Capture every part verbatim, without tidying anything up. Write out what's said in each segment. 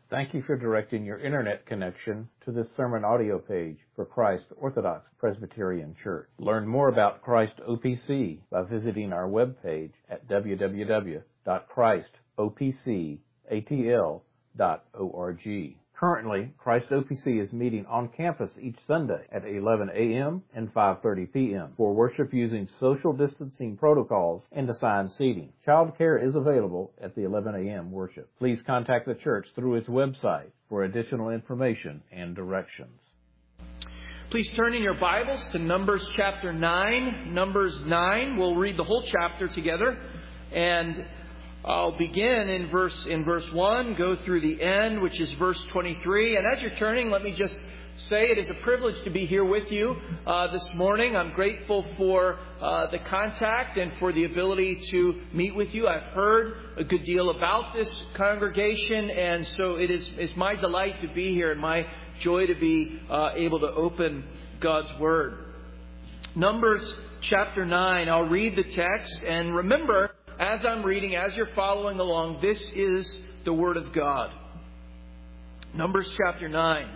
Thank you for directing your internet connection to this sermon audio page for Christ Orthodox Presbyterian Church. Learn more about Christ O P C by visiting our webpage at w w w dot christ o p c a t l dot org. Currently, Christ O P C is meeting on campus each Sunday at eleven a m and five thirty p m for worship using social distancing protocols and assigned seating. Child care is available at the eleven a m worship. Please contact the church through its website for additional information and directions. Please turn in your Bibles to Numbers chapter nine. Numbers nine. We'll read the whole chapter together. And I'll begin in verse in verse one, go through the end, which is verse twenty-three. And as you're turning, let me just say it is a privilege to be here with you uh, this morning. I'm grateful for uh, the contact and for the ability to meet with you. I've heard a good deal about this congregation, and so it is it's my delight to be here and my joy to be uh, able to open God's Word. Numbers chapter nine. I'll read the text, and remember, as I'm reading, as you're following along, this is the Word of God. Numbers chapter nine.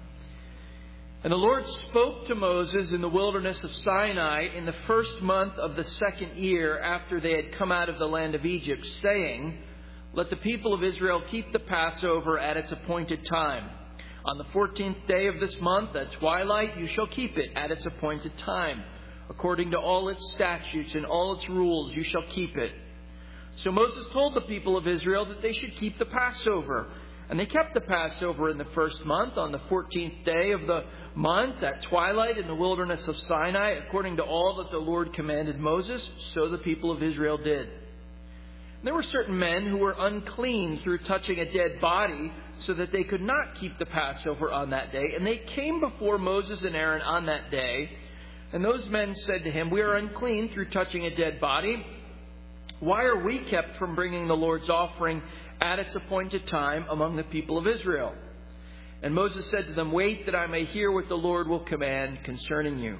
And the Lord spoke to Moses in the wilderness of Sinai in the first month of the second year after they had come out of the land of Egypt, saying, "Let the people of Israel keep the Passover at its appointed time. On the fourteenth day of this month, at twilight, you shall keep it at its appointed time. According to all its statutes and all its rules, you shall keep it." So Moses told the people of Israel that they should keep the Passover. And they kept the Passover in the first month, on the fourteenth day of the month, at twilight in the wilderness of Sinai, according to all that the Lord commanded Moses. So the people of Israel did. And there were certain men who were unclean through touching a dead body, so that they could not keep the Passover on that day. And they came before Moses and Aaron on that day. And those men said to him, "We are unclean through touching a dead body. Why are we kept from bringing the Lord's offering at its appointed time among the people of Israel?" And Moses said to them, "Wait that I may hear what the Lord will command concerning you."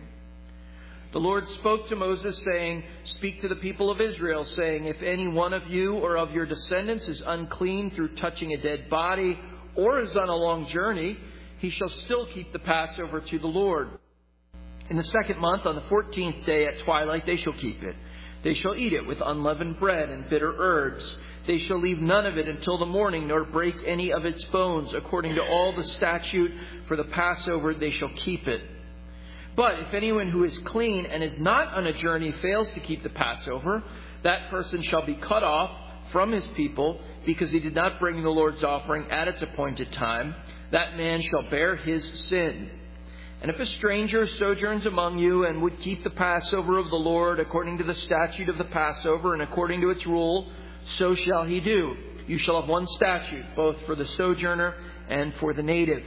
The Lord spoke to Moses, saying, "Speak to the people of Israel, saying, if any one of you or of your descendants is unclean through touching a dead body or is on a long journey, he shall still keep the Passover to the Lord. In the second month, on the fourteenth day at twilight, they shall keep it. They shall eat it with unleavened bread and bitter herbs. They shall leave none of it until the morning, nor break any of its bones. According to all the statute for the Passover, they shall keep it. But if anyone who is clean and is not on a journey fails to keep the Passover, that person shall be cut off from his people, because he did not bring the Lord's offering at its appointed time. That man shall bear his sin. And if a stranger sojourns among you and would keep the Passover of the Lord according to the statute of the Passover and according to its rule, so shall he do. You shall have one statute, both for the sojourner and for the native."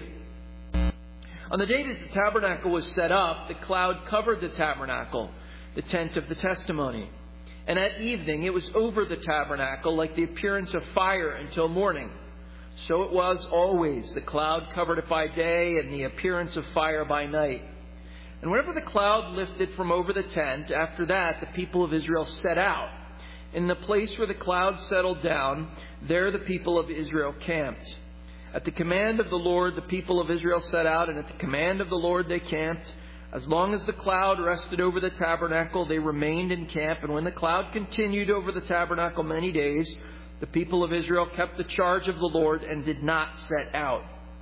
On the day that the tabernacle was set up, the cloud covered the tabernacle, the tent of the testimony. And at evening it was over the tabernacle like the appearance of fire until morning. So it was always. The cloud covered it by day, and the appearance of fire by night. And whenever the cloud lifted from over the tent, after that the people of Israel set out. In the place where the cloud settled down, there the people of Israel camped. At the command of the Lord, the people of Israel set out, and at the command of the Lord they camped. As long as the cloud rested over the tabernacle, they remained in camp. And when the cloud continued over the tabernacle many days, the people of Israel kept the charge of the Lord and did not set out.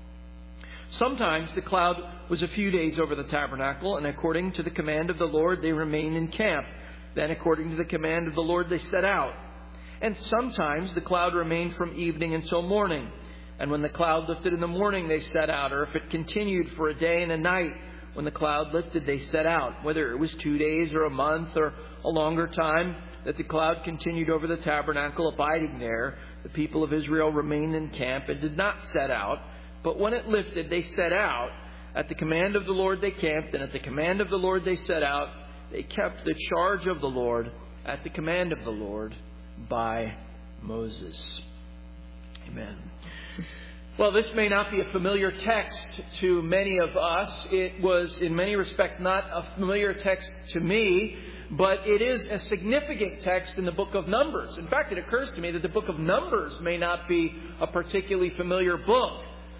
Sometimes the cloud was a few days over the tabernacle, and according to the command of the Lord, they remained in camp. Then, according to the command of the Lord, they set out. And sometimes the cloud remained from evening until morning. And when the cloud lifted in the morning, they set out. Or if it continued for a day and a night, when the cloud lifted, they set out. Whether it was two days or a month or a longer time that the cloud continued over the tabernacle, abiding there, the people of Israel remained in camp and did not set out. But when it lifted, they set out. At the command of the Lord they camped, and at the command of the Lord they set out. They kept the charge of the Lord at the command of the Lord by Moses. Amen. Well, this may not be a familiar text to many of us. It was in many respects not a familiar text to me. but it is a significant text in the book of Numbers. In fact, it occurs to me that the book of Numbers may not be a particularly familiar book.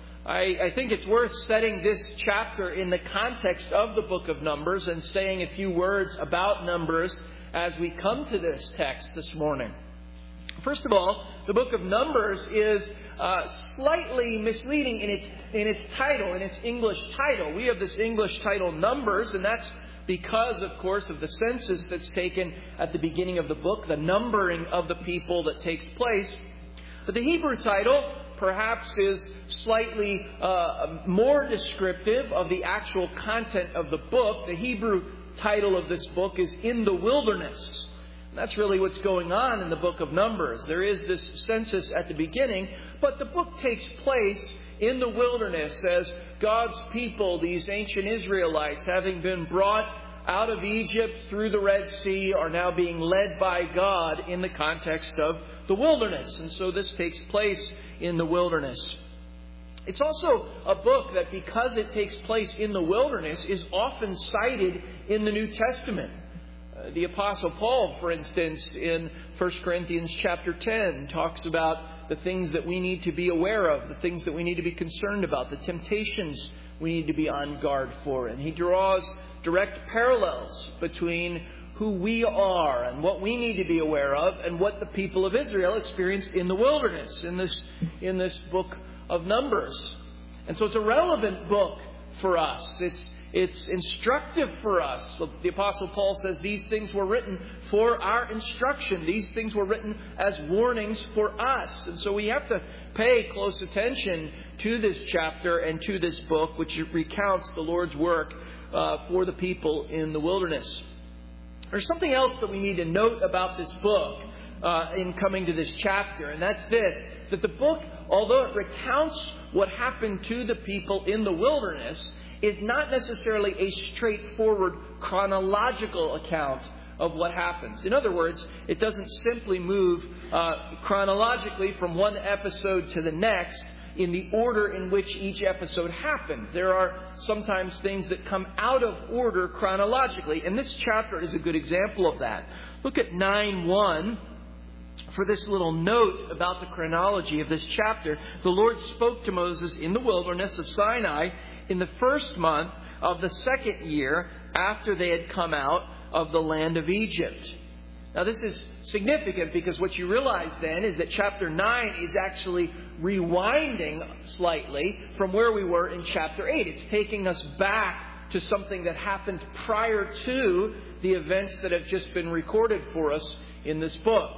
I, I think it's worth setting this chapter in the context of the book of Numbers and saying a few words about Numbers as we come to this text this morning. First of all, the book of Numbers is uh, slightly misleading in its in its title, in its English title. We have this English title, Numbers, and that's because, of course, of the census that's taken at the beginning of the book, the numbering of the people that takes place. But the Hebrew title perhaps is slightly uh, more descriptive of the actual content of the book. The Hebrew title of this book is In the Wilderness. And that's really what's going on in the book of Numbers. There is this census at the beginning, but the book takes place in the wilderness as God's people, these ancient Israelites, having been brought out of Egypt through the Red Sea, are now being led by God in the context of the wilderness. And so this takes place in the wilderness. It's also a book that, because it takes place in the wilderness, is often cited in the New Testament. Uh, the Apostle Paul, for instance, in First Corinthians chapter ten, talks about the things that we need to be aware of, the things that we need to be concerned about, the temptations we need to be on guard for. And he draws direct parallels between who we are and what we need to be aware of and what the people of Israel experienced in the wilderness in this, in this book of Numbers. And so it's a relevant book for us. It's, it's instructive for us. The Apostle Paul says these things were written for our instruction. These things were written as warnings for us. And so we have to pay close attention to this chapter and to this book, which recounts the Lord's work uh, for the people in the wilderness. There's something else that we need to note about this book uh, in coming to this chapter, and that's this, that the book, although it recounts what happened to the people in the wilderness, is not necessarily a straightforward chronological account of what happens. In other words, it doesn't simply move uh, chronologically from one episode to the next in the order in which each episode happened. There are sometimes things that come out of order chronologically, and this chapter is a good example of that. Look at nine one for this little note about the chronology of this chapter. The Lord spoke to Moses in the wilderness of Sinai in the first month of the second year after they had come out of the land of Egypt. Now, this is significant because what you realize then is that chapter nine is actually rewinding slightly from where we were in chapter eight. It's taking us back to something that happened prior to the events that have just been recorded for us in this book.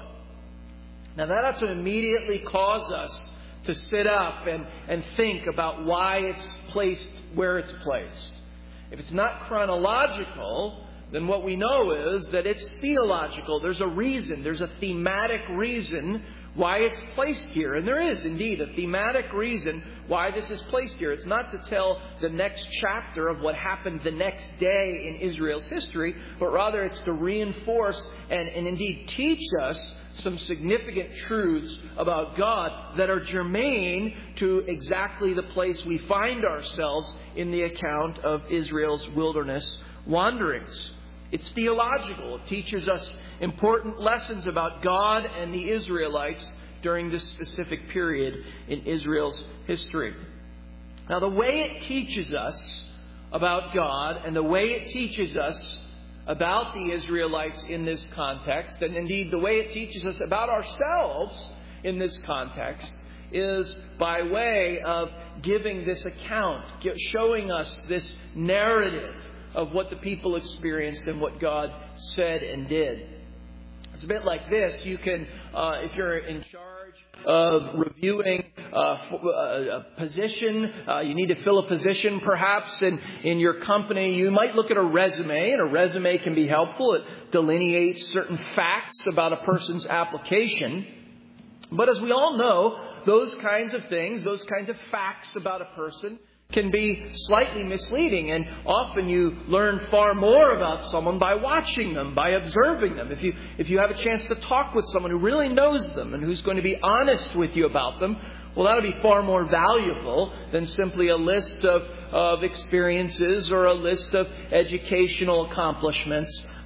Now, that ought to immediately cause us to sit up and, and think about why it's placed where it's placed. If it's not chronological, then what we know is that it's theological. There's a reason. There's a thematic reason why it's placed here. And there is indeed a thematic reason why this is placed here. It's not to tell the next chapter of what happened the next day in Israel's history, but rather it's to reinforce and, and indeed teach us some significant truths about God that are germane to exactly the place we find ourselves in the account of Israel's wilderness wanderings. It's theological. It teaches us important lessons about God and the Israelites during this specific period in Israel's history. Now, the way it teaches us about God and the way it teaches us about the Israelites in this context, and indeed the way it teaches us about ourselves in this context, is by way of giving this account, showing us this narrative of what the people experienced and what God said and did. It's a bit like this. You can, uh, if you're in charge of reviewing uh, a position, uh, you need to fill a position perhaps in, in your company, you might look at a resume, and a resume can be helpful. It delineates certain facts about a person's application. But as we all know, those kinds of things, those kinds of facts about a person can be slightly misleading, and often you learn far more about someone by watching them, by observing them. If you if you have a chance to talk with someone who really knows them and who's going to be honest with you about them, well, that'll be far more valuable than simply a list of, of experiences or a list of educational accomplishments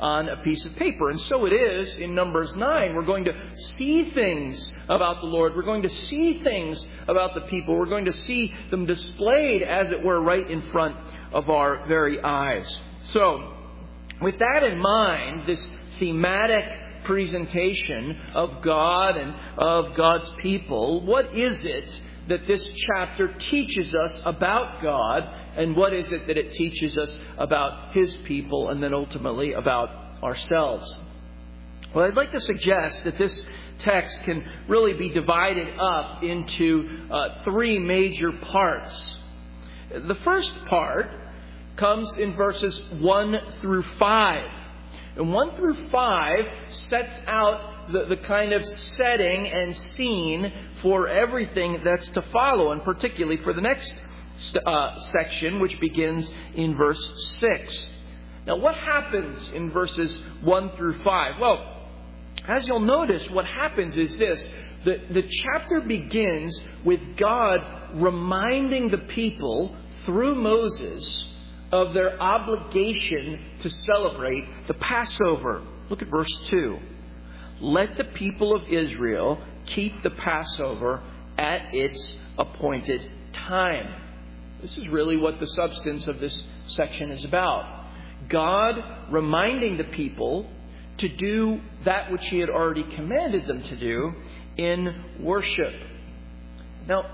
on a piece of paper. And so it is in Numbers nine. We're going to see things about the Lord. We're going to see things about the people. We're going to see them displayed, as it were, right in front of our very eyes. So, with that in mind, this thematic presentation of God and of God's people, what is it that this chapter teaches us about God, and what is it that it teaches us about His people, and then ultimately about ourselves? Well, I'd like to suggest that this text can really be divided up into uh, three major parts. The first part comes in verses one through five. And one through five sets out the, the kind of setting and scene for everything that's to follow, and particularly for the next uh, section, which begins in verse six. Now, what happens in verses one through five? Well, as you'll notice, what happens is this. The, the chapter begins with God reminding the people through Moses of their obligation to celebrate the Passover. Look at verse two. Let the people of Israel keep the Passover at its appointed time. This is really what the substance of this section is about. God reminding the people to do that which He had already commanded them to do in worship. Now,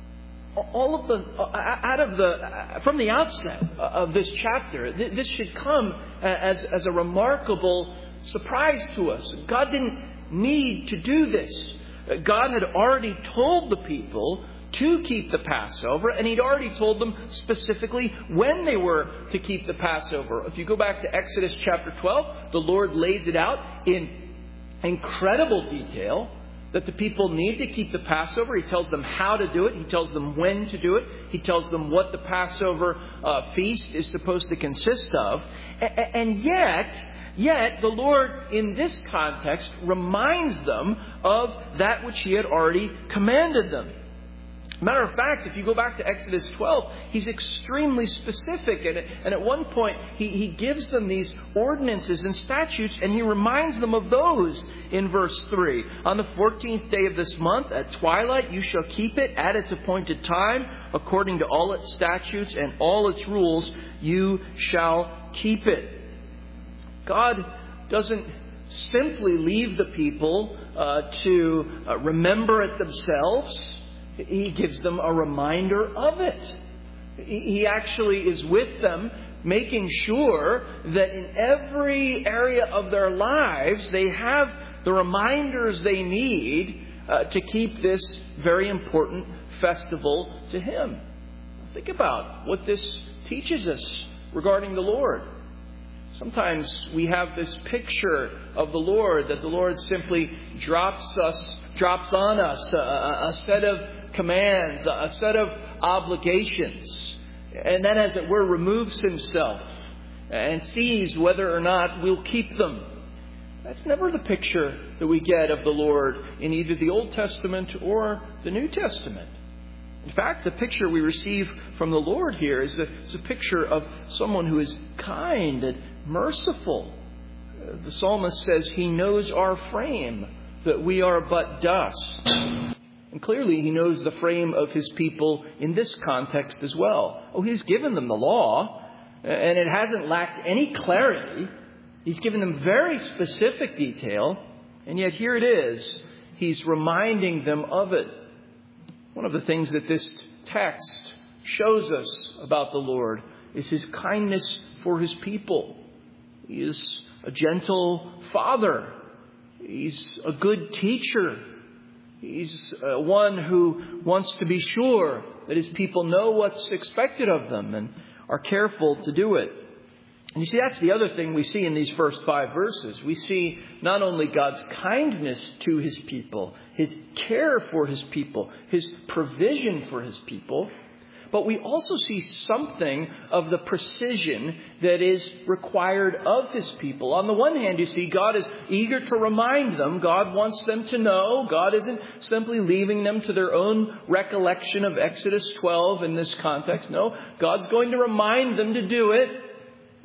all of the, out of the, from the outset of this chapter, this should come as, as a remarkable surprise to us. God didn't need to do this. God had already told the people to keep the Passover, and He'd already told them specifically when they were to keep the Passover. If you go back to Exodus chapter twelve, the Lord lays it out in incredible detail that the people need to keep the Passover. He tells them how to do it. He tells them when to do it. He tells them what the Passover uh, feast is supposed to consist of. A- and yet, yet the Lord, in this context, reminds them of that which He had already commanded them. Matter of fact, if you go back to Exodus twelve, He's extremely specific. And, and at one point, he, he gives them these ordinances and statutes, and He reminds them of those in verse three. On the fourteenth day of this month, at twilight, you shall keep it at its appointed time, according to all its statutes and all its rules, you shall keep it. God doesn't simply leave the people uh, to uh, remember it themselves. He gives them a reminder of it. He actually is with them, making sure that in every area of their lives they have the reminders they need uh, to keep this very important festival to Him. Think about what this teaches us regarding the Lord. Sometimes we have this picture of the Lord, that the Lord simply drops us, drops on us a, a set of commands, a set of obligations, and then, as it were, removes Himself and sees whether or not we'll keep them. That's never the picture that we get of the Lord in either the Old Testament or the New Testament. In fact, the picture we receive from the Lord here is a, is a picture of someone who is kind and merciful. The psalmist says He knows our frame, that we are but dust. And clearly He knows the frame of His people in this context as well. Oh, He's given them the law, and it hasn't lacked any clarity. He's given them very specific detail, and yet here it is. He's reminding them of it. One of the things that this text shows us about the Lord is His kindness for His people. He is a gentle Father. He's a good teacher. He's uh, one who wants to be sure that His people know what's expected of them and are careful to do it. And you see, that's the other thing we see in these first five verses. We see not only God's kindness to His people, His care for His people, His provision for His people, but we also see something of the precision that is required of His people. On the one hand, you see, God is eager to remind them. God wants them to know. God isn't simply leaving them to their own recollection of Exodus twelve in this context. No, God's going to remind them to do it.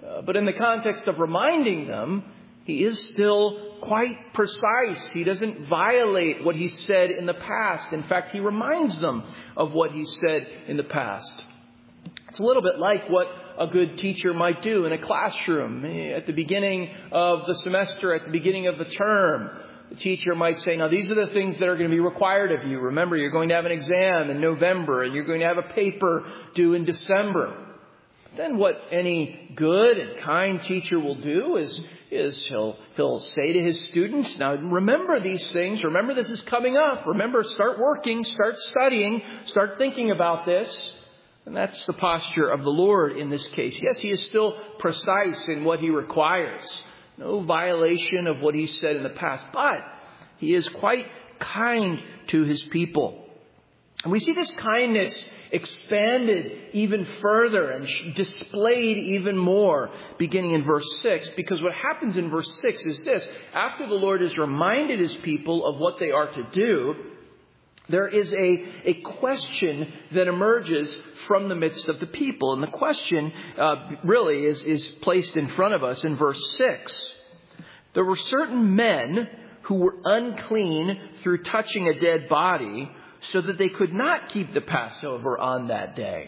Uh, but in the context of reminding them, he is still quite precise. He doesn't violate what he said in the past. In fact, he reminds them of what he said in the past. It's a little bit like what a good teacher might do in a classroom. At the beginning of the semester, at the beginning of the term, the teacher might say, now these are the things that are going to be required of you. Remember, you're going to have an exam in November and you're going to have a paper due in December. Then what any good and kind teacher will do is, is he'll, he'll say to his students, now remember these things. Remember this is coming up. Remember, start working, start studying, start thinking about this. And that's the posture of the Lord in this case. Yes, he is still precise in what he requires. No violation of what he said in the past. But he is quite kind to his people. And we see this kindness expanded even further and displayed even more beginning in verse six. Because what happens in verse six is this. After the Lord has reminded his people of what they are to do, there is a, a question that emerges from the midst of the people. And the question uh, really is, is placed in front of us in verse six. There were certain men who were unclean through touching a dead body, so that they could not keep the Passover on that day.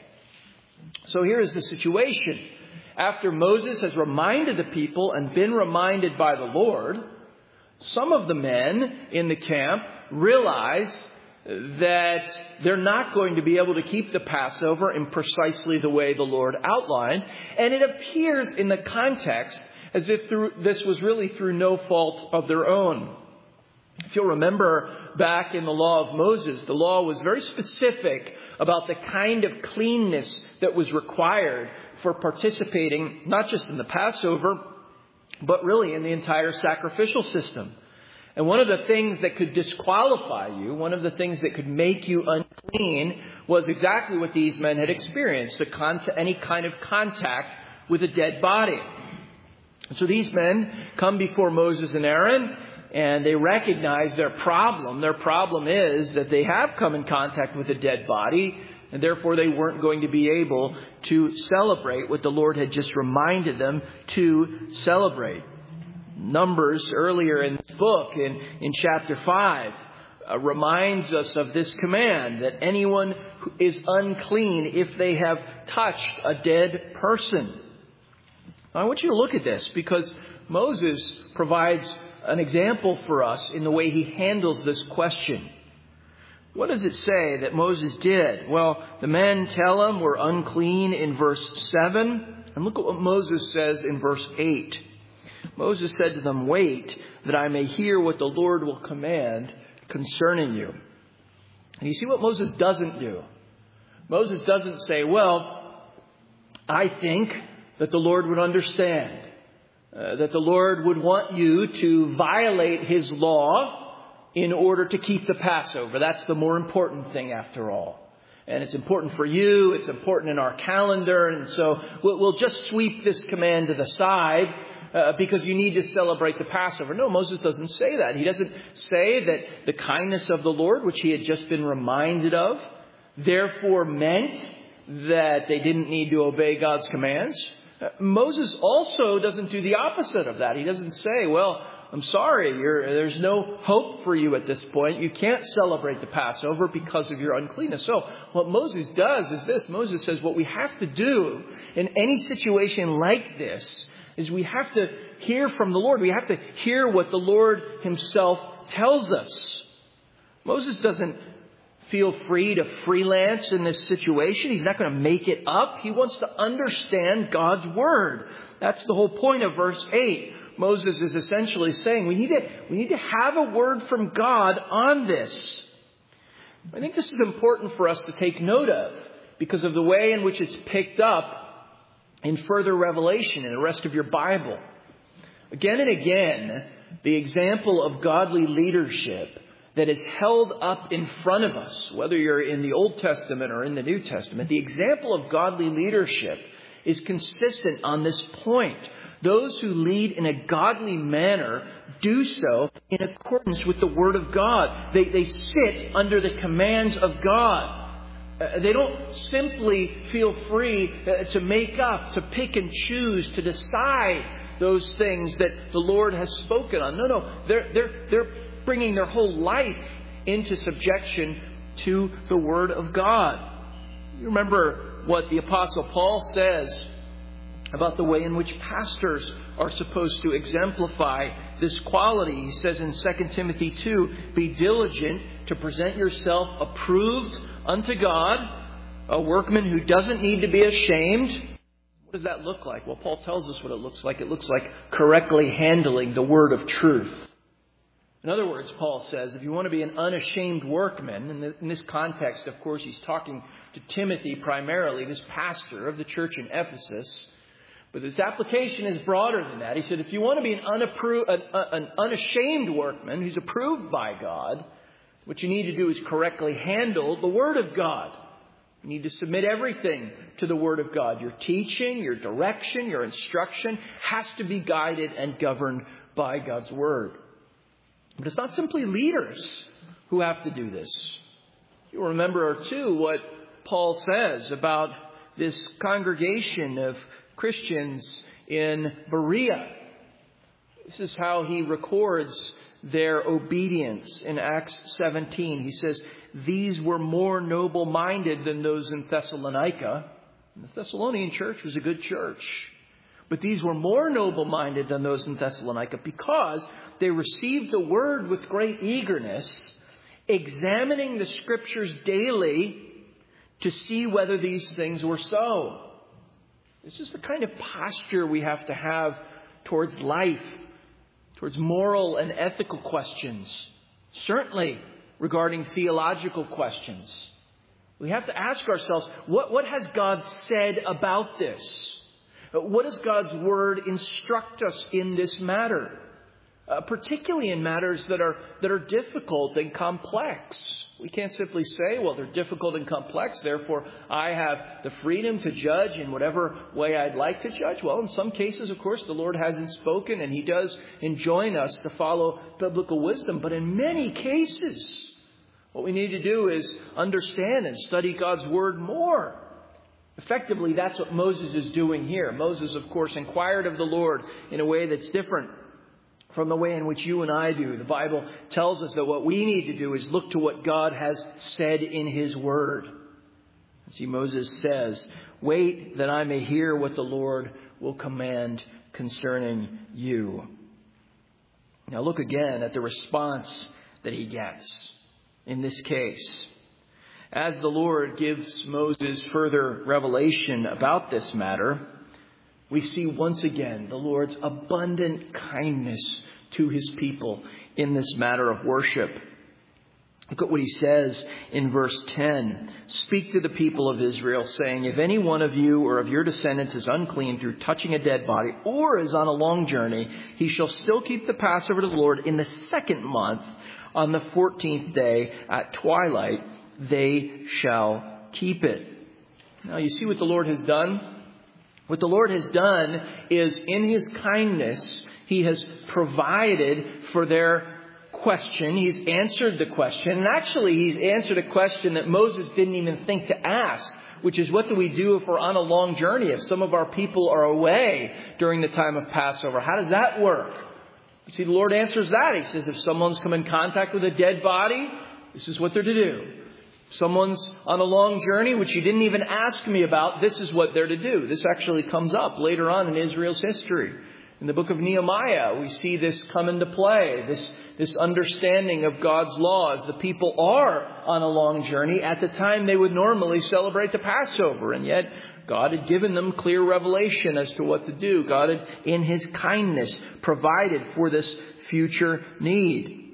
So here is the situation. After Moses has reminded the people and been reminded by the Lord, some of the men in the camp realize that they're not going to be able to keep the Passover in precisely the way the Lord outlined. And it appears in the context as if through, this was really through no fault of their own. If you'll remember back in the law of Moses, the law was very specific about the kind of cleanness that was required for participating not just in the Passover, but really in the entire sacrificial system. And one of the things that could disqualify you, one of the things that could make you unclean, was exactly what these men had experienced, the con- any kind of contact with a dead body. And so these men come before Moses and Aaron, and they recognize their problem. Their problem is that they have come in contact with a dead body, and therefore they weren't going to be able to celebrate what the Lord had just reminded them to celebrate. Numbers, earlier in this book, in, in chapter five, uh, reminds us of this command, that anyone who is unclean if they have touched a dead person. Now, I want you to look at this, because Moses provides an example for us in the way he handles this question. What does it say that Moses did? Well, the men tell him we're unclean in verse seven. And look at what Moses says in verse eight. Moses said to them, wait, that I may hear what the Lord will command concerning you. And you see what Moses doesn't do. Moses doesn't say, well, I think that the Lord would understand. Uh, that the Lord would want you to violate his law in order to keep the Passover. That's the more important thing after all. And it's important for you. It's important in our calendar. And so we'll, we'll just sweep this command to the side uh, because you need to celebrate the Passover. No, Moses doesn't say that. He doesn't say that the kindness of the Lord, which he had just been reminded of, therefore meant that they didn't need to obey God's commands. Moses also doesn't do the opposite of that. He doesn't say, well, I'm sorry, you're, there's no hope for you at this point. You can't celebrate the Passover because of your uncleanness. So what Moses does is this. Moses says what we have to do in any situation like this is we have to hear from the Lord. We have to hear what the Lord himself tells us. Moses doesn't feel free to freelance in this situation. He's not going to make it up. He wants to understand God's word. That's the whole point of verse eight. Moses is essentially saying we need to, we need to have a word from God on this. I think this is important for us to take note of because of the way in which it's picked up in further revelation in the rest of your Bible. Again and again, the example of godly leadership that is held up in front of us, whether you're in the Old Testament or in the New Testament, the example of godly leadership is consistent on this point. Those who lead in a godly manner do so in accordance with the Word of God. They, they sit under the commands of God. Uh, they don't simply feel free uh, to make up, to pick and choose, to decide those things that the Lord has spoken on. No, no. They're, they're, they're bringing their whole life into subjection to the Word of God. You remember what the Apostle Paul says about the way in which pastors are supposed to exemplify this quality. He says in Second Timothy two, be diligent to present yourself approved unto God, a workman who doesn't need to be ashamed. What does that look like? Well, Paul tells us what it looks like. It looks like correctly handling the word of truth. In other words, Paul says, if you want to be an unashamed workman, and in this context, of course, he's talking to Timothy primarily, this pastor of the church in Ephesus. But this application is broader than that. He said, if you want to be an, unappro- an, an unashamed workman who's approved by God, what you need to do is correctly handle the Word of God. You need to submit everything to the Word of God. Your teaching, your direction, your instruction has to be guided and governed by God's Word. But it's not simply leaders who have to do this. You'll remember, too, what Paul says about this congregation of Christians in Berea. This is how he records their obedience in Acts seventeen. He says, these were more noble-minded than those in Thessalonica. And the Thessalonian church was a good church. But these were more noble-minded than those in Thessalonica because they received the word with great eagerness, examining the Scriptures daily to see whether these things were so. This is the kind of posture we have to have towards life, towards moral and ethical questions, certainly regarding theological questions. We have to ask ourselves, what, what has God said about this? What does God's Word instruct us in this matter? Uh, particularly in matters that are that are difficult and complex. We can't simply say, well, they're difficult and complex, therefore I have the freedom to judge in whatever way I'd like to judge. Well, in some cases, of course, the Lord hasn't spoken, and He does enjoin us to follow biblical wisdom. But in many cases, what we need to do is understand and study God's Word more. Effectively, that's what Moses is doing here. Moses, of course, inquired of the Lord in a way that's different from the way in which you and I do. The Bible tells us that what we need to do is look to what God has said in His Word. See, Moses says, wait that I may hear what the Lord will command concerning you. Now look again at the response that he gets in this case. As the Lord gives Moses further revelation about this matter, we see once again the Lord's abundant kindness to His people in this matter of worship. Look at what He says in verse ten. Speak to the people of Israel, saying, if any one of you or of your descendants is unclean through touching a dead body or is on a long journey, he shall still keep the Passover to the Lord in the second month on the fourteenth day at twilight. They shall keep it. Now you see what the Lord has done? What the Lord has done is, in His kindness, He has provided for their question. He's answered the question. And actually, He's answered a question that Moses didn't even think to ask, which is, what do we do if we're on a long journey? If some of our people are away during the time of Passover, how does that work? You see, the Lord answers that. He says, if someone's come in contact with a dead body, this is what they're to do. Someone's on a long journey, which you didn't even ask me about, this is what they're to do. This actually comes up later on in Israel's history. In the book of Nehemiah, we see this come into play, this, this understanding of God's laws. The people are on a long journey at the time they would normally celebrate the Passover, and yet God had given them clear revelation as to what to do. God had, in His kindness, provided for this future need.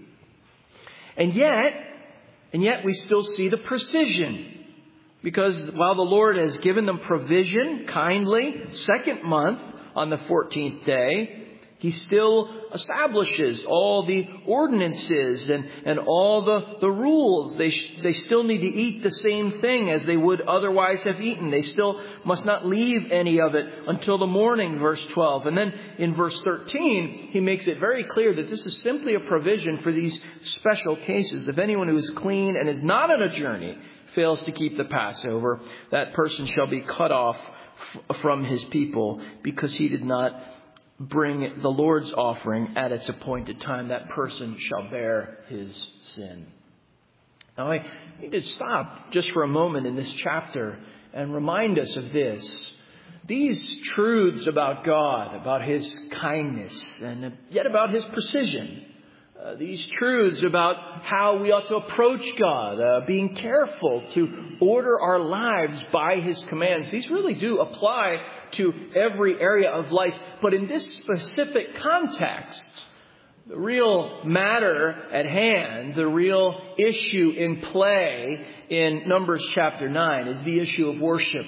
And yet, And yet we still see the precision. Because while the Lord has given them provision kindly, second month on the fourteenth day, He still establishes all the ordinances and, and all the, the rules. They, they still need to eat the same thing as they would otherwise have eaten. They still must not leave any of it until the morning, verse twelve. And then in verse thirteen, He makes it very clear that this is simply a provision for these special cases. If anyone who is clean and is not on a journey fails to keep the Passover, that person shall be cut off f- from his people because he did not bring the Lord's offering at its appointed time. That person shall bear his sin. Now, I need to stop just for a moment in this chapter and remind us of this. These truths about God, about His kindness, and yet about His precision. Uh, these truths about how we ought to approach God, uh, being careful to order our lives by His commands. These really do apply to every area of life. But in this specific context, the real matter at hand, the real issue in play in Numbers chapter nine is the issue of worship.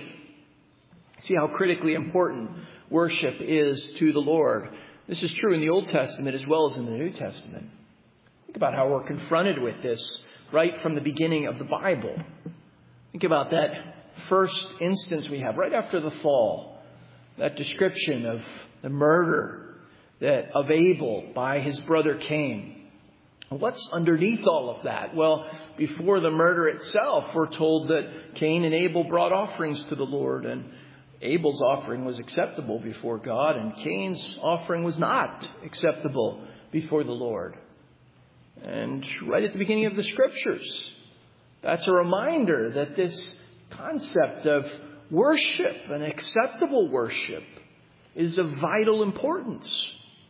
See how critically important worship is to the Lord. This is true in the Old Testament as well as in the New Testament. Think about how we're confronted with this right from the beginning of the Bible. Think about that first instance we have right after the fall. That description of the murder that of Abel by his brother Cain. What's underneath all of that? Well, before the murder itself, we're told that Cain and Abel brought offerings to the Lord, and Abel's offering was acceptable before God, and Cain's offering was not acceptable before the Lord. And right at the beginning of the Scriptures, that's a reminder that this concept of worship, an acceptable worship, is of vital importance.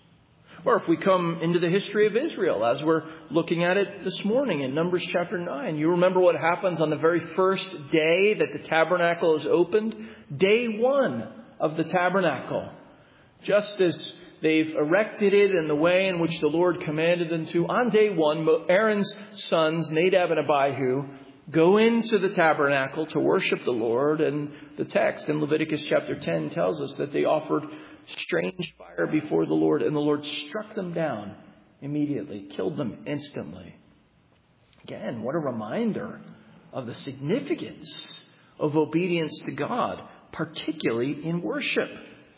Or if we come into the history of Israel, as we're looking at it this morning in Numbers chapter nine, you remember what happens on the very first day that the tabernacle is opened? Day one of the tabernacle. Just as they've erected it in the way in which the Lord commanded them to, on day one, Aaron's sons, Nadab and Abihu, go into the tabernacle to worship the Lord. And the text in Leviticus chapter ten tells us that they offered strange fire before the Lord, and the Lord struck them down immediately, killed them instantly. Again, what a reminder of the significance of obedience to God, particularly in worship.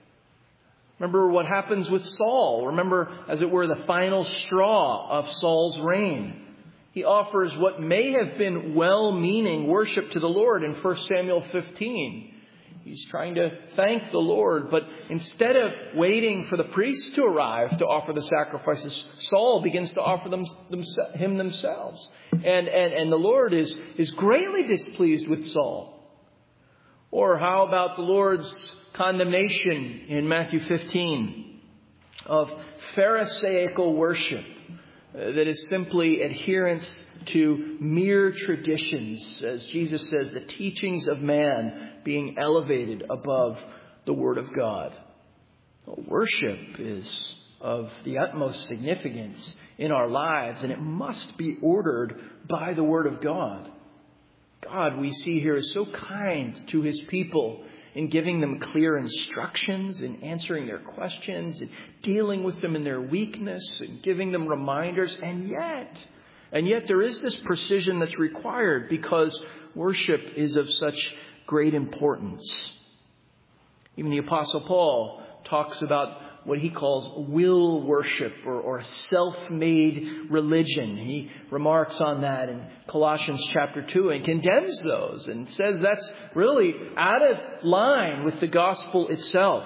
Remember what happens with Saul. Remember, as it were, the final straw of Saul's reign. He offers what may have been well-meaning worship to the Lord in First Samuel fifteen. He's trying to thank the Lord, but instead of waiting for the priests to arrive to offer the sacrifices, Saul begins to offer them, them him themselves. And, and, and the Lord is, is greatly displeased with Saul. Or how about the Lord's condemnation in Matthew fifteen of Pharisaical worship that is simply adherence to mere traditions, as Jesus says, the teachings of man being elevated above the Word of God. Well, worship is of the utmost significance in our lives, and it must be ordered by the Word of God. God, we see here, is so kind to His people in giving them clear instructions, in answering their questions, and dealing with them in their weakness, and giving them reminders. And yet, and yet there is this precision that's required because worship is of such great importance. Even the Apostle Paul talks about what he calls will worship or, or self-made religion. He remarks on that in Colossians chapter two and condemns those and says that's really out of line with the gospel itself.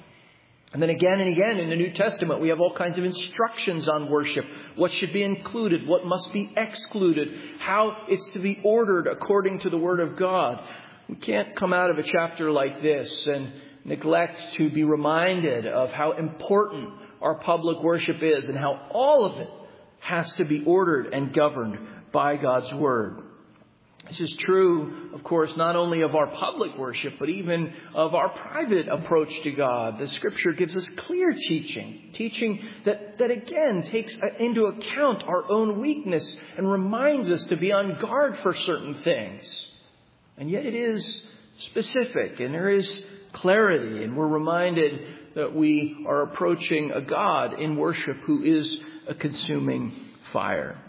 And then again and again in the New Testament, we have all kinds of instructions on worship. What should be included, what must be excluded, how it's to be ordered according to the Word of God. We can't come out of a chapter like this and neglect to be reminded of how important our public worship is and how all of it has to be ordered and governed by God's Word. This is true, of course, not only of our public worship, but even of our private approach to God. The Scripture gives us clear teaching, teaching that, that again takes into account our own weakness and reminds us to be on guard for certain things. And yet it is specific and there is clarity, and we're reminded that we are approaching a God in worship who is a consuming fire.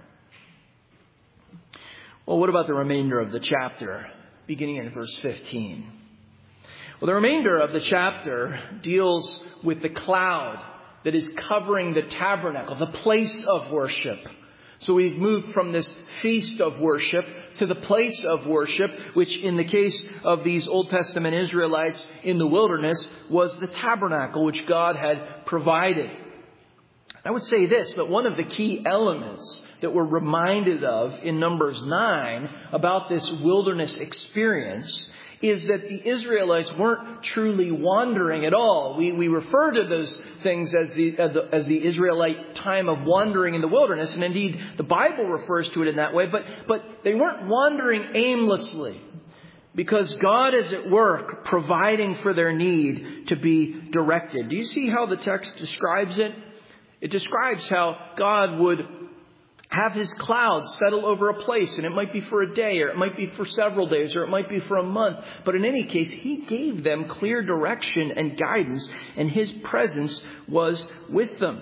Well, what about the remainder of the chapter, beginning in verse fifteen? Well, the remainder of the chapter deals with the cloud that is covering the tabernacle, the place of worship. So we've moved from this feast of worship to the place of worship, which in the case of these Old Testament Israelites in the wilderness was the tabernacle which God had provided. I would say this, that one of the key elements that we're reminded of in Numbers nine about this wilderness experience is that the Israelites weren't truly wandering at all. We we refer to those things as the, as the as the Israelite time of wandering in the wilderness, and indeed the Bible refers to it in that way, but but they weren't wandering aimlessly, because God is at work providing for their need to be directed. Do you see how the text describes it? It describes how God would have his clouds settle over a place, and it might be for a day, or it might be for several days, or it might be for a month. But in any case, he gave them clear direction and guidance, and his presence was with them.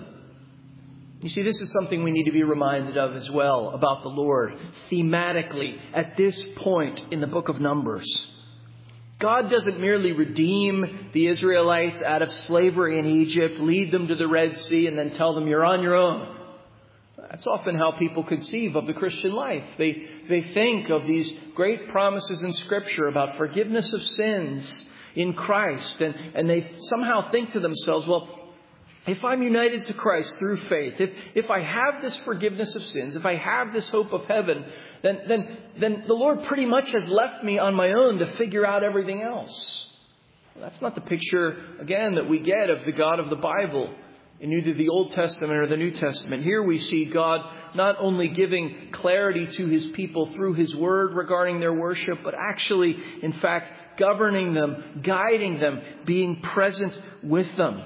You see, this is something we need to be reminded of as well about the Lord thematically at this point in the book of Numbers. God doesn't merely redeem the Israelites out of slavery in Egypt, lead them to the Red Sea, and then tell them you're on your own. That's often how people conceive of the Christian life. They they think of these great promises in Scripture about forgiveness of sins in Christ. And, and they somehow think to themselves, well, if I'm united to Christ through faith, if, if I have this forgiveness of sins, if I have this hope of heaven, then, then, then the Lord pretty much has left me on my own to figure out everything else. Well, that's not the picture, again, that we get of the God of the Bible in either the Old Testament or the New Testament. Here we see God not only giving clarity to his people through his word regarding their worship, but actually, in fact, governing them, guiding them, being present with them.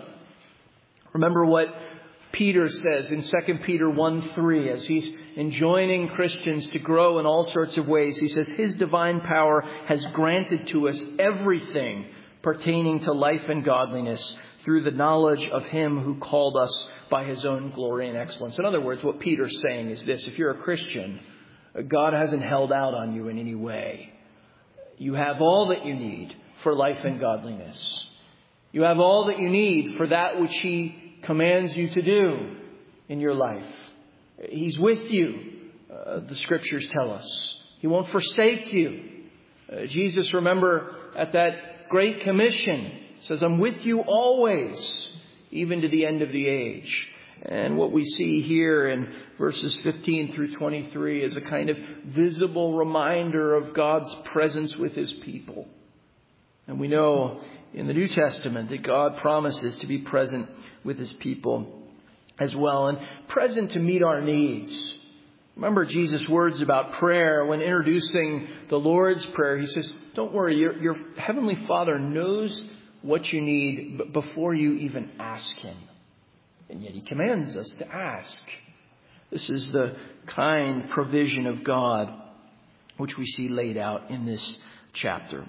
Remember what Peter says in Second Peter one three as he's enjoining Christians to grow in all sorts of ways. He says, his divine power has granted to us everything pertaining to life and godliness through the knowledge of him who called us by his own glory and excellence. In other words, what Peter's saying is this: if you're a Christian, God hasn't held out on you in any way. You have all that you need for life and godliness. You have all that you need for that which he commands you to do in your life. He's with you, uh, the Scriptures tell us. He won't forsake you. Uh, Jesus, remember, at that Great Commission, says, I'm with you always, even to the end of the age. And what we see here in verses fifteen through twenty-three is a kind of visible reminder of God's presence with his people. And we know in the New Testament that God promises to be present with his people as well, and present to meet our needs. Remember Jesus' words about prayer when introducing the Lord's Prayer. He says, don't worry, your, your Heavenly Father knows what you need before you even ask him. And yet he commands us to ask. This is the kind provision of God which we see laid out in this chapter.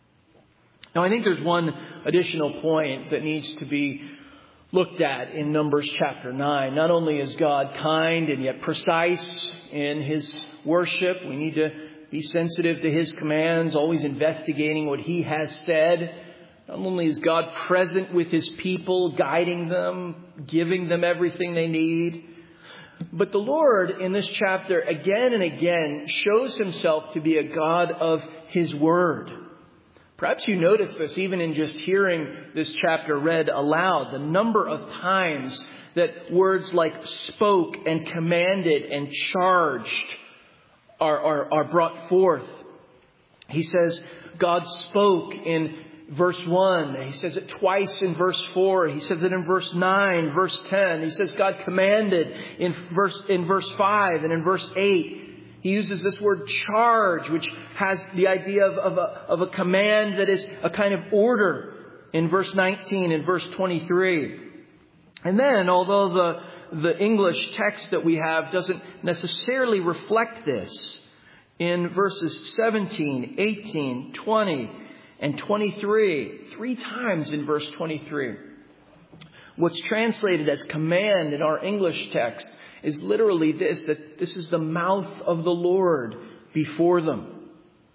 Now, I think there's one additional point that needs to be looked at in Numbers chapter nine. Not only is God kind and yet precise in his worship, we need to be sensitive to his commands, always investigating what he has said. Not only is God present with his people, guiding them, giving them everything they need, but the Lord in this chapter again and again shows himself to be a God of his word. Perhaps you notice this even in just hearing this chapter read aloud. The number of times that words like spoke and commanded and charged are, are, are brought forth. He says God spoke in verse one. He says it twice in verse four. He says it in verse nine, verse ten. He says God commanded in verse, in verse five and in verse eight. He uses this word charge, which has the idea of, of, a, of a command that is a kind of order in verse nineteen and verse twenty-three. And then, although the, the English text that we have doesn't necessarily reflect this, in verses seventeen, eighteen, twenty, and twenty-three, three times in verse twenty-three, what's translated as command in our English text is literally this, that this is the mouth of the Lord before them.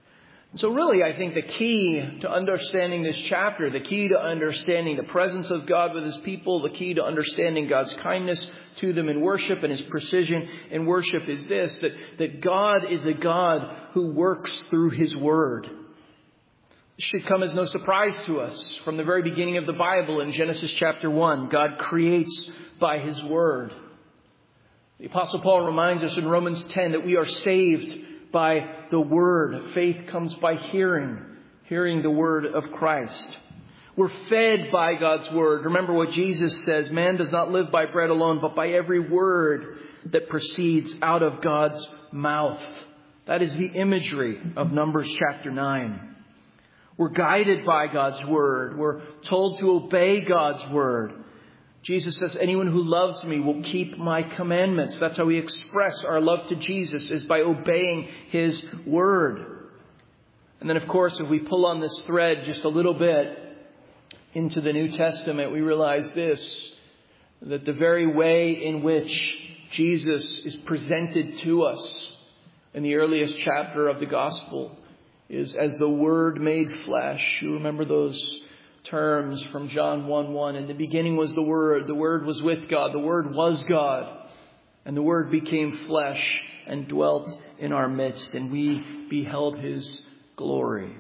So really, I think the key to understanding this chapter, the key to understanding the presence of God with His people, the key to understanding God's kindness to them in worship and His precision in worship is this, that, that God is a God who works through His Word. This should come as no surprise to us. From the very beginning of the Bible in Genesis chapter one, God creates by His Word. The Apostle Paul reminds us in Romans ten that we are saved by the Word. Faith comes by hearing, hearing the Word of Christ. We're fed by God's Word. Remember what Jesus says, man does not live by bread alone, but by every word that proceeds out of God's mouth. That is the imagery of Numbers chapter nine. We're guided by God's Word. We're told to obey God's Word. Jesus says, anyone who loves me will keep my commandments. That's how we express our love to Jesus, is by obeying His Word. And then, of course, if we pull on this thread just a little bit into the New Testament, we realize this, that the very way in which Jesus is presented to us in the earliest chapter of the Gospel is as the Word made flesh. You remember those terms from John one one. In the beginning was the Word. The Word was with God. The Word was God. And the Word became flesh and dwelt in our midst. And we beheld His glory.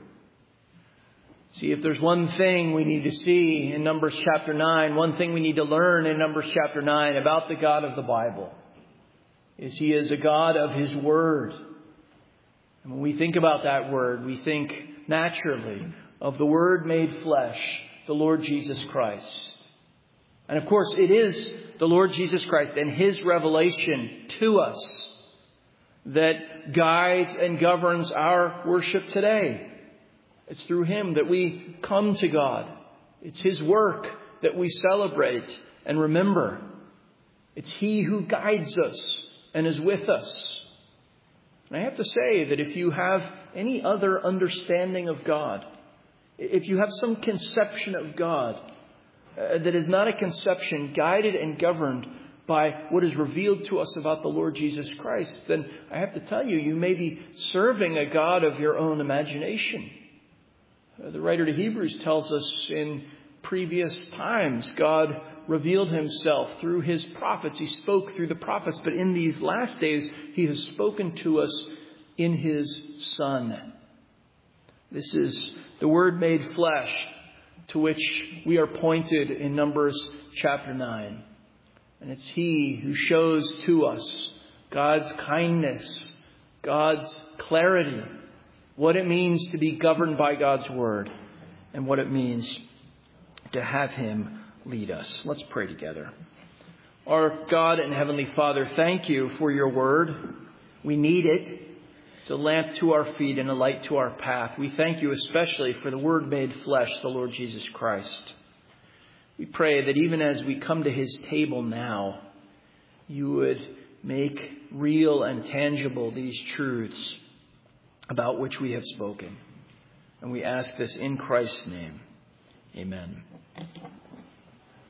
See, if there's one thing we need to see in Numbers chapter nine, one thing we need to learn in Numbers chapter nine about the God of the Bible, is He is a God of His Word. And when we think about that Word, we think naturally of the Word made flesh, the Lord Jesus Christ. And of course, it is the Lord Jesus Christ and His revelation to us that guides and governs our worship today. It's through Him that we come to God. It's His work that we celebrate and remember. It's He who guides us and is with us. And I have to say that if you have any other understanding of God, if you have some conception of God uh, that is not a conception guided and governed by what is revealed to us about the Lord Jesus Christ, then I have to tell you, you may be serving a God of your own imagination. Uh, the writer to Hebrews tells us in previous times, God revealed Himself through His prophets. He spoke through the prophets, but in these last days, He has spoken to us in His Son. This is the Word made flesh to which we are pointed in Numbers chapter nine. And it's He who shows to us God's kindness, God's clarity, what it means to be governed by God's Word, and what it means to have Him lead us. Let's pray together. Our God and Heavenly Father, thank You for Your Word. We need it. It's a lamp to our feet and a light to our path. We thank You especially for the Word made flesh, the Lord Jesus Christ. We pray that even as we come to His table now, You would make real and tangible these truths about which we have spoken. And we ask this in Christ's name. Amen.